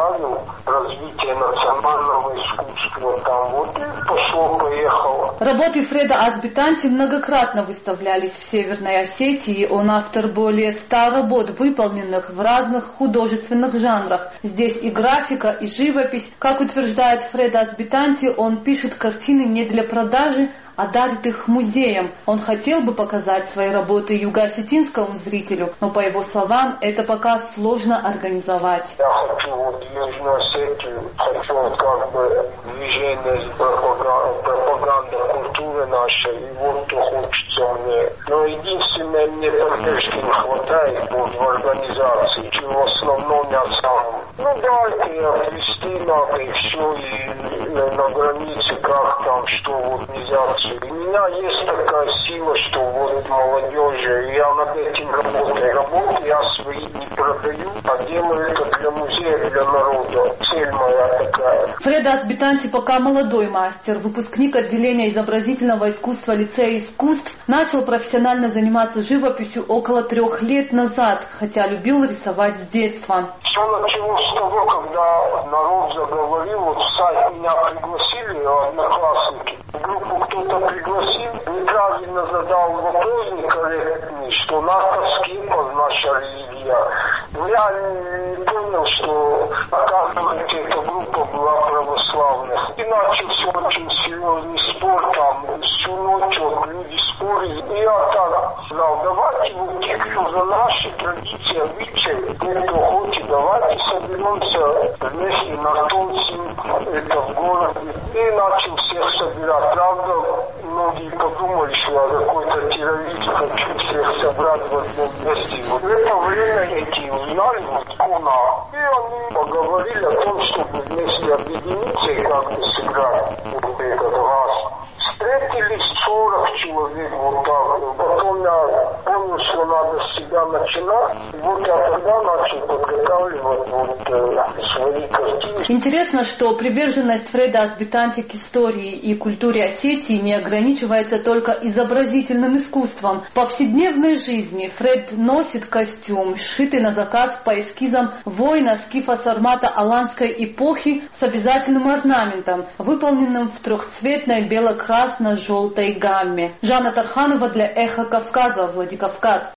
развития национального искусства там. Вот и пошло-поехало. Работы Фреда Азбитанти многократно выставлялись в Северной Осетии. Он автор более 100 работ, выполненных в разных художественных жанрах. Здесь и графика, и живопись. Как утверждает Фред Азбитанти, он пишет картины не для продажи, а дарит их музеям. Он хотел бы показать свои работы юго-осетинскому зрителю, но, по его словам, это пока сложно организовать. Я хочу вот Южную Осетию, хочу как бы движение, пропаганда культуры нашей, и вот то хочется мне. Но единственное, мне поддержки не хватает вот, в организации, чего в основном я сам. Ну дайте отвести надо и все, и на границе как там, что вот нельзя. У меня есть такая сила, что вот молодежи, я над этим работаю, я свои не продаю, а делаю это для музея, для народа. Цель моя такая. Фред Азбитанти пока молодой мастер, выпускник отделения изобразительного искусства лицея искусств, начал профессионально заниматься живописью около 3 лет назад, хотя любил рисовать с детства. Все началось с того, когда народ заговорил, вот в сайт меня пригласили, одноклассники. В группу кто-то пригласил, неправильно задал вопрос некорректный, что НАТО-скипа наша религия. Но я не понял, что, оказывается, эта группа была православных. И начался очень серьезный спор там, всю ночь вот люди спорили. И я так сказал, давайте вот те, кто за наши традиции, обычаи, кто хочет, давайте соберемся вместе на Тонсин, это в городе. И начал всех собирать. Правда, многие подумали, что я какой-то террорист, хочу всех собрать в одном месте. Вот в это время эти узнали, вот Кона, и они поговорили о том, чтобы вместе объединиться и как-то сыграть вот этот раз. Встретились 40 человек вот так. Потом я понял, что надо с себя начинать. Вот я тогда начал подготавливать вот свои картины. Интересно, что приверженность Фреда Азбитанти к истории и культуре Осетии не ограничивается только изобразительным искусством. В повседневной жизни Фред носит костюм, сшитый на заказ по эскизам воина скифа-сармата аланской эпохи с обязательным орнаментом, выполненным в трехцветной бело-красно-желтой гамме. Жанна Тарханова для «Эхо Кавказа», Владикавказ.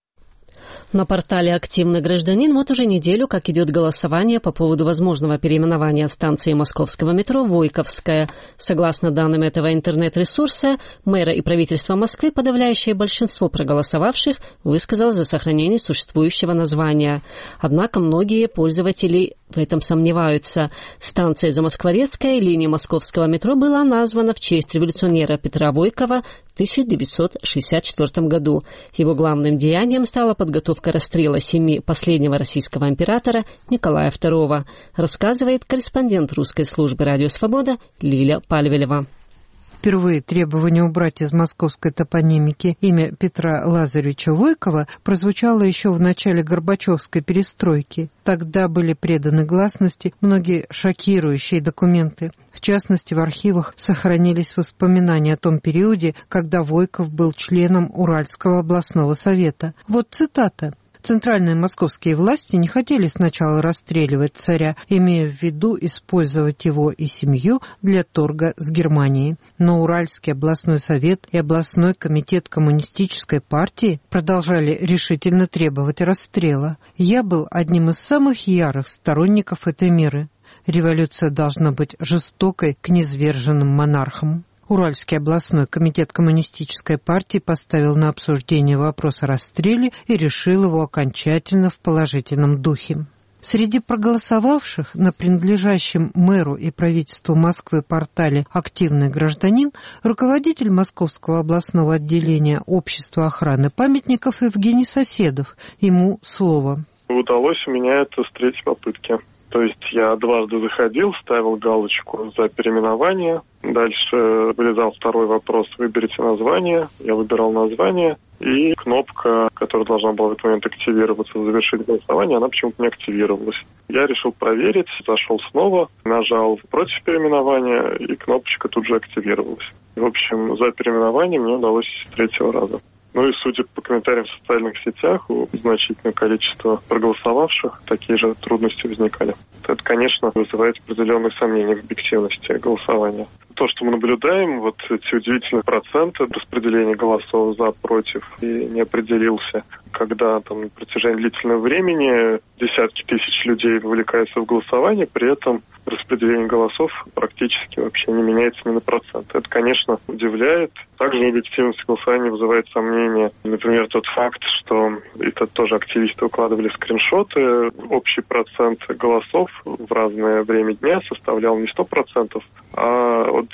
На портале «Активный гражданин» вот уже неделю, как идет голосование по поводу возможного переименования станции московского метро «Войковская». Согласно данным этого интернет-ресурса, мэра и правительство Москвы подавляющее большинство проголосовавших высказало за сохранение существующего названия. Однако многие пользователи в этом сомневаются. Станция Замоскворецкая линия московского метро была названа в честь революционера Петра Войкова в 1964 году. Его главным деянием стала подготовка расстрела семьи последнего российского императора Николая II, рассказывает корреспондент русской службы «Радио Свобода» Лиля Пальвелева. Впервые требование убрать из московской топонимики имя Петра Лазаревича Войкова прозвучало еще в начале Горбачевской перестройки. Тогда были преданы гласности многие шокирующие документы. В частности, в архивах сохранились воспоминания о том периоде, когда Войков был членом Уральского областного совета. Вот цитата. Центральные московские власти не хотели сначала расстреливать царя, имея в виду использовать его и семью для торга с Германией. Но Уральский областной совет и областной комитет коммунистической партии продолжали решительно требовать расстрела. Я был одним из самых ярых сторонников этой меры. Революция должна быть жестокой к низверженным монархам. Уральский областной комитет коммунистической партии поставил на обсуждение вопрос о расстреле и решил его окончательно в положительном духе. Среди проголосовавших на принадлежащем мэру и правительству Москвы портале «Активный гражданин» руководитель Московского областного отделения Общества охраны памятников Евгений Соседов. Ему слово. Удалось у меня это с 3-й попытки. То есть я дважды заходил, ставил галочку за переименование. Дальше вылезал второй вопрос: выберите название. Я выбирал название. И кнопка, которая должна была в этот момент активироваться, завершить голосование, она почему-то не активировалась. Я решил проверить, зашел снова, нажал против переименования, и кнопочка тут же активировалась. В общем, за переименование мне удалось с 3-го раза. Ну и судя по комментариям в социальных сетях, у значительного количества проголосовавших такие же трудности возникали. Это, конечно, вызывает определенные сомнения в объективности голосования. То, что мы наблюдаем, вот эти удивительные проценты распределения голосов за, против, и не определился, когда там на протяжении длительного времени десятки тысяч людей вовлекаются в голосование, при этом распределение голосов практически вообще не меняется ни на процент. Это, конечно, удивляет. Также необъективность голосования вызывает сомнения. Например, тот факт, что это тоже активисты выкладывали скриншоты. Общий процент голосов в разное время дня составлял не 100%, а от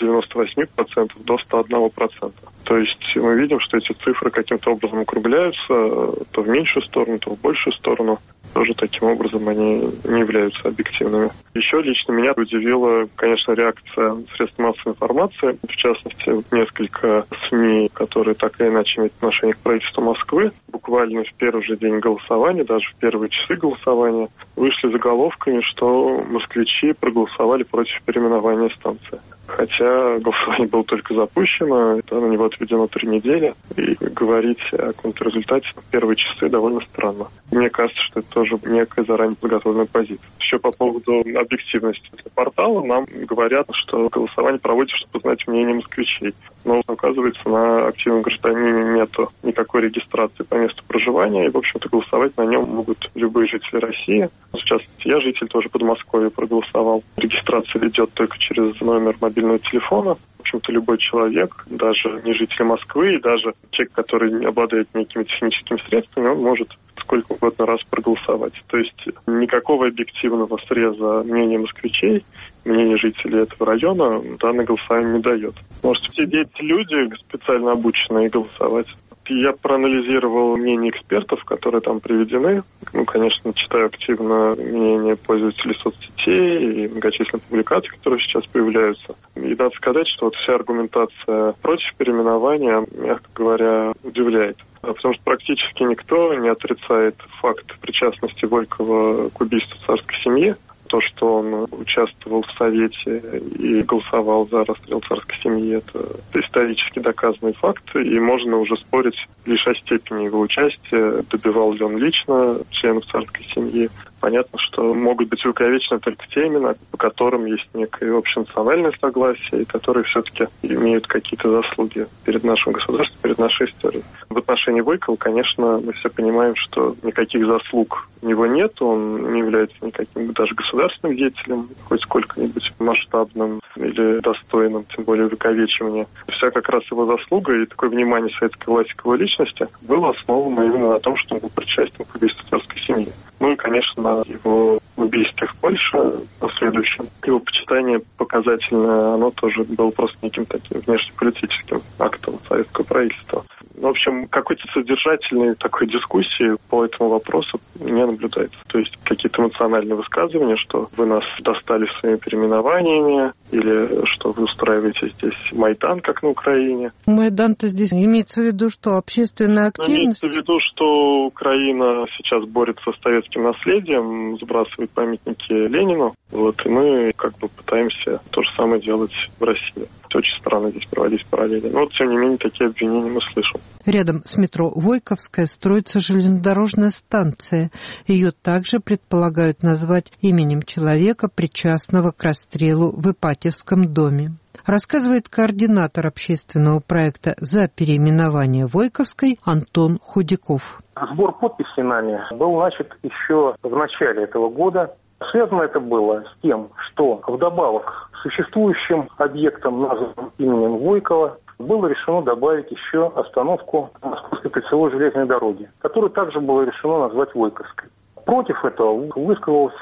98% до 101%. То есть мы видим, что эти цифры каким-то образом округляются то в меньшую сторону, то в большую сторону. Тоже таким образом они не являются объективными. Еще лично меня удивила, конечно, реакция средств массовой информации, в частности, несколько СМИ, которые так или иначе имеют отношение к правительству Москвы, буквально в первый же день голосования, даже в первые часы голосования, вышли заголовками, что москвичи проголосовали против переименования станции. Хотя голосование было только запущено, на него отведено 3 недели, и говорить о каком-то результате в первые часы довольно странно. Мне кажется, что это тоже некая заранее подготовленная позиция. Еще по поводу объективности портала нам говорят, что голосование проводится, чтобы узнать мнение москвичей. Но, оказывается, на активном гражданине нет никакой регистрации по месту проживания, и, в общем-то, голосовать на нем могут любые жители России. В частности, я, житель тоже Подмосковья, проголосовал. Регистрация идет только через номер мобильного телефона. В общем-то, любой человек, даже не житель Москвы, и даже человек, который не обладает некими техническими средствами, он может сколько угодно раз проголосовать. То есть никакого объективного среза мнения москвичей, мнения жителей этого района данное голосование не дает. Может сидеть люди, специально обученные, и голосовать. Я проанализировал мнения экспертов, которые там приведены. Конечно, читаю активно мнения пользователей соцсетей и многочисленных публикаций, которые сейчас появляются. И надо сказать, что вот вся аргументация против переименования, мягко говоря, удивляет. Потому что практически никто не отрицает факт причастности Волкова к убийству царской семьи. То, что он участвовал в Совете и голосовал за расстрел царской семьи, это исторически доказанный факт, и можно уже спорить лишь о степени его участия, добивал ли он лично членов царской семьи. Понятно, что могут быть увековечены только те имена, по которым есть некое общенациональное согласие, и которые все-таки имеют какие-то заслуги перед нашим государством, перед нашей историей. В отношении Волкова, конечно, мы все понимаем, что никаких заслуг у него нет, он не является никаким даже государственным деятелем, хоть сколько-нибудь масштабным или достойным, тем более увековечивания. Вся как раз его заслуга и такое внимание советской власти к его личности было основано именно на том, что он был причастен к убийству царской семьи. Ну и, конечно, его убийстве в Польше последующем. Его почитание показательное, оно тоже было просто неким таким внешнеполитическим актом советского правительства. В общем, какой-то содержательной такой дискуссии по этому вопросу не наблюдается. То есть какие-то эмоциональные высказывания, что вы нас достали своими переименованиями, или что вы устраиваете здесь Майдан, как на Украине. Майдан-то здесь имеется в виду, что общественная активность? Имеется в виду, что Украина сейчас борется с советским наследием, сбрасывает памятники Ленину. Вот, и мы как бы пытаемся то же самое делать в России. Очень странно здесь проводить параллели. Но, тем не менее, такие обвинения мы слышим. Рядом с метро Войковская строится железнодорожная станция. Ее также предполагают назвать именем человека, причастного к расстрелу в Ипатьевском доме. Рассказывает координатор общественного проекта «За переименование Войковской» Антон Худяков. Сбор подписей нами был начат еще в начале этого года. Связано это было с тем, что вдобавок к существующим объектам, названным именем Войкова, было решено добавить еще остановку Московской кольцевой железной дороги, которую также было решено назвать Войковской. Против этого высказалось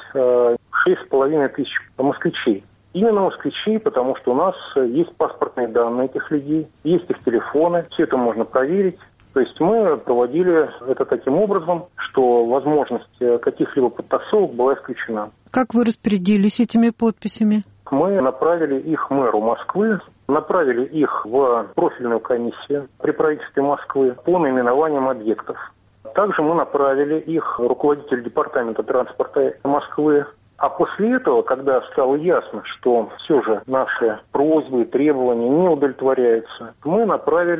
6,5 тысяч москвичей. Именно москвичи, потому что у нас есть паспортные данные этих людей, есть их телефоны, все это можно проверить. То есть мы проводили это таким образом, что возможность каких-либо подтасовок была исключена. Как вы распорядились этими подписями? Мы направили их мэру Москвы, направили их в профильную комиссию при правительстве Москвы по наименованиям объектов. Также мы направили их руководителю департамента транспорта Москвы. А после этого, когда стало ясно, что все же наши просьбы и требования не удовлетворяются, мы направили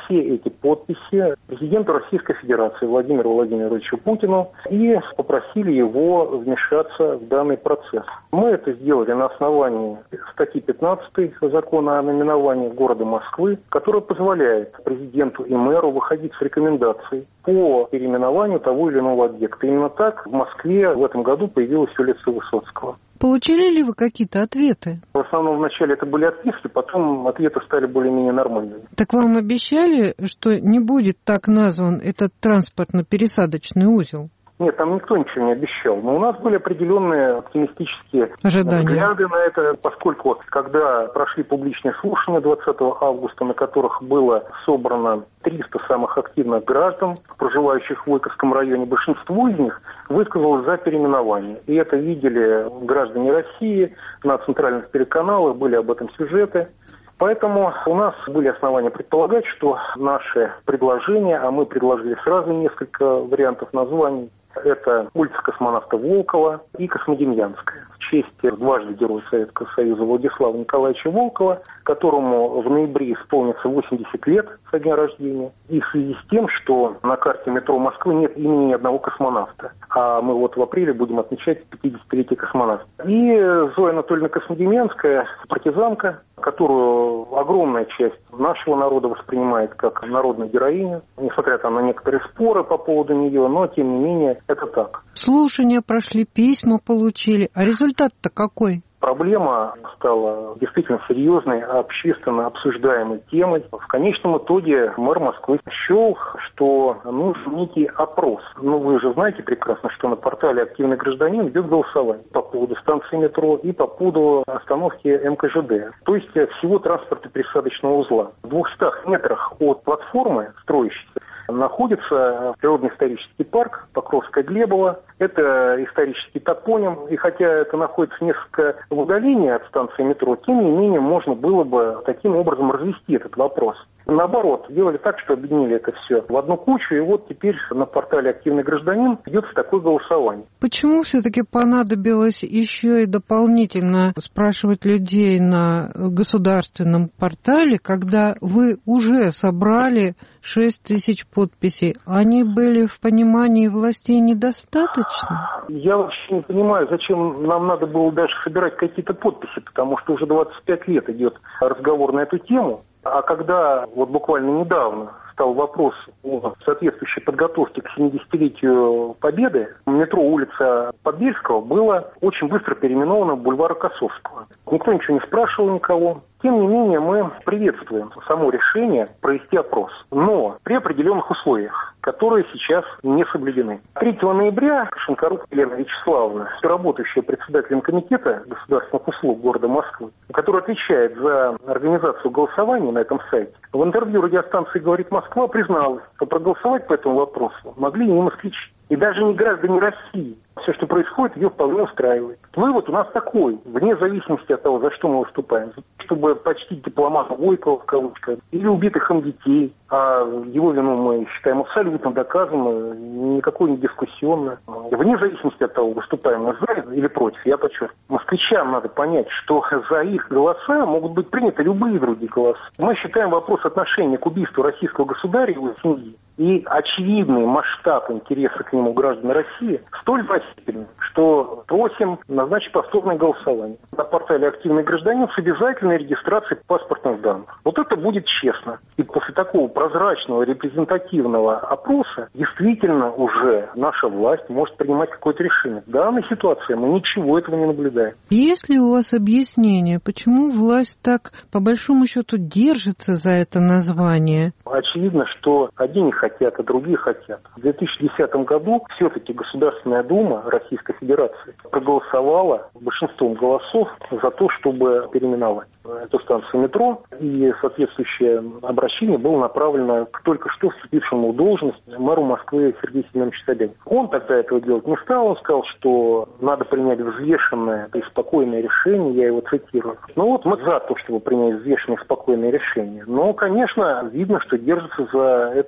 все эти подписи президенту Российской Федерации Владимиру Владимировичу Путину и попросили его вмешаться в данный процесс. Мы это сделали на основании статьи 15 закона о номиновании города Москвы, которая позволяет президенту и мэру выходить с рекомендацией по переименованию того или иного объекта. Именно так в Москве в этом году появилась улица Высоцкого. Получили ли вы какие-то ответы? В основном вначале это были отписки, потом ответы стали более-менее нормальными. Так вам обещали, что не будет так назван этот транспортно-пересадочный узел? Нет, там никто ничего не обещал. Но у нас были определенные оптимистические взгляды на это, поскольку когда прошли публичные слушания 20 августа, на которых было собрано 300 самых активных граждан, проживающих в Войковском районе, большинство из них высказалось за переименование. И это видели граждане России, на центральных телеканалах были об этом сюжеты. Поэтому у нас были основания предполагать, что наши предложения, а мы предложили сразу несколько вариантов названий, это улица космонавта Волкова и Космодемьянская, в честь дважды Героя Советского Союза Владислава Николаевича Волкова, которому в ноябре исполнится 80 лет со дня рождения, и в связи с тем, что на карте метро Москвы нет имени ни одного космонавта, а мы вот в апреле будем отмечать 50-летие космонавта. И Зоя Анатольевна Космодемьянская, партизанка, которую огромная часть нашего народа воспринимает как народную героиню, несмотря на некоторые споры по поводу нее, но тем не менее это так. Слушания прошли, письма получили, а результат-то какой? Проблема стала действительно серьезной, общественно обсуждаемой темой. В конечном итоге мэр Москвы счел, что нужен некий опрос. Ну, вы же знаете прекрасно, что на портале «Активный гражданин» идет голосование по поводу станции метро и по поводу остановки МКЖД, то есть всего транспортно-пересадочного узла. В 200 метрах от платформы строящейся находится природно-исторический парк Покровское-Глебово. Это исторический топоним. И хотя это находится несколько в удалении от станции метро, тем не менее можно было бы таким образом развести этот вопрос. Наоборот, делали так, что объединили это все в одну кучу, и вот теперь на портале «Активный гражданин» ведется такое голосование. Почему все-таки понадобилось еще и дополнительно спрашивать людей на государственном портале, когда вы уже собрали 6 тысяч подписей? Они были в понимании властей недостаточно? Я вообще не понимаю, зачем нам надо было даже собирать какие-то подписи, потому что уже 25 лет идет разговор на эту тему. А когда вот буквально недавно стал вопрос о соответствующей подготовке к 70-летию Победы, метро улица Подбельского было очень быстро переименовано в бульвар Косовского. Никто ничего не спрашивал никого. Тем не менее, мы приветствуем само решение провести опрос, но при определенных условиях, которые сейчас не соблюдены. 3 ноября Шинкарук Елена Вячеславовна, работающая председателем комитета государственных услуг города Москвы, которая отвечает за организацию голосования на этом сайте, в интервью радиостанции «Говорит Москва» призналась, что проголосовать по этому вопросу могли не москвичи и даже не граждане России. Все, что происходит, ее вполне устраивает. Вывод у нас такой, вне зависимости от того, за что мы выступаем, чтобы почтить дипломата Войкова, в кавычках, или убитых им детей, а его вину мы считаем абсолютно доказанную, никакой не дискуссионно. Вне зависимости от того, выступаем мы за или против, я подчеркиваю. Москвичам надо понять, что за их голоса могут быть приняты любые другие голоса. Мы считаем вопрос отношения к убийству российского государя и его семьи и очевидный масштаб интереса к нему граждан России столь значительный, что просим назначить повторное голосование на портале «Активный гражданин» с обязательной регистрацией паспортных данных. Вот это будет честно. И после такого прозрачного, репрезентативного опроса действительно уже наша власть может принимать какое-то решение. В данной ситуации мы ничего этого не наблюдаем. Есть ли у вас объяснение, почему власть так, по большому счету, держится за это название? Очевидно, что одни не хотят, а другие хотят. В 2010 году все-таки Государственная Дума Российской Федерации проголосовала большинством голосов за то, чтобы переименовать эту станцию метро, и соответствующее обращение было направлено к только что вступившему в должность мэру Москвы Сергею Семеновичу Собянину. Он тогда этого делать не стал, он сказал, что надо принять взвешенное и спокойное решение, я его цитирую. Ну вот мы за то, чтобы принять взвешенное и спокойное решение. Но, конечно, видно, что держится за этого Войкова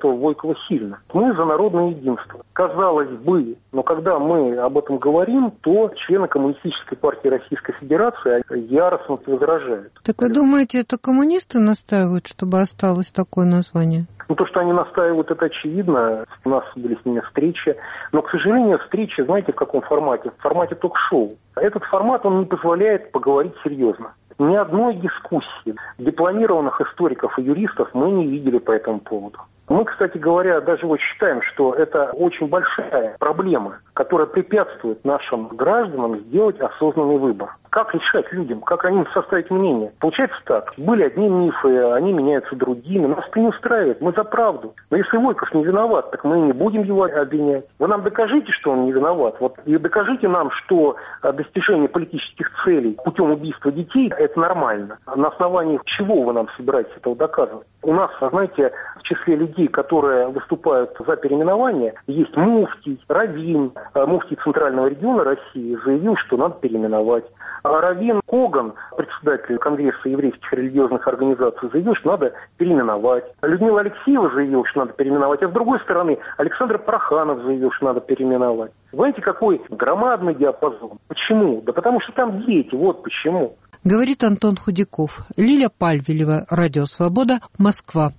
этого сильно. Мы за народное единство. Казалось бы, но когда мы об этом говорим, то члены Коммунистической партии Российской Федерации яростно возражают. Так вы думаете, это коммунисты настаивают, чтобы осталось такое название? Ну, то, что они настаивают, это очевидно. У нас были с ними встречи. Но, к сожалению, встречи, знаете, в каком формате? В формате ток-шоу. Этот формат, он не позволяет поговорить серьезно. Ни одной дискуссии дипломированных историков и юристов мы не видели по этому поводу. Мы, кстати говоря, даже вот считаем, что это очень большая проблема, которая препятствует нашим гражданам сделать осознанный выбор. Как решать людям, как о них составить мнение? Получается так, были одни мифы, они меняются другими, нас это не устраивает, мы за правду. Но если Войков не виноват, так мы не будем его обвинять. Вы нам докажите, что он не виноват, вот, и докажите нам, что достижение политических целей путем убийства детей – это нормально. На основании чего вы нам собираетесь этого доказывать? У нас, знаете, в числе людей, которые выступают за переименование, есть муфтий, раввин. Муфтий Центрального региона России заявил, что надо переименовать. А раввин Коган, председатель Конгресса еврейских религиозных организаций, заявил, что надо переименовать. Людмила Алексеева заявила, что надо переименовать. А с другой стороны, Александр Проханов заявил, что надо переименовать. Знаете, какой громадный диапазон? Почему? Да потому что там дети, вот почему. Говорит Антон Худяков. Лиля Пальвелева, Радио Свобода, Москва.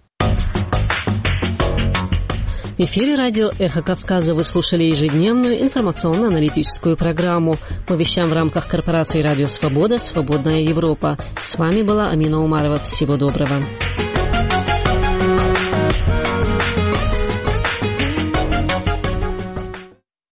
В эфире радио «Эхо Кавказа» вы слушали ежедневную информационно-аналитическую программу. Мы вещаем в рамках корпорации «Радио Свобода. Свободная Европа». С вами была Амина Умарова. Всего доброго.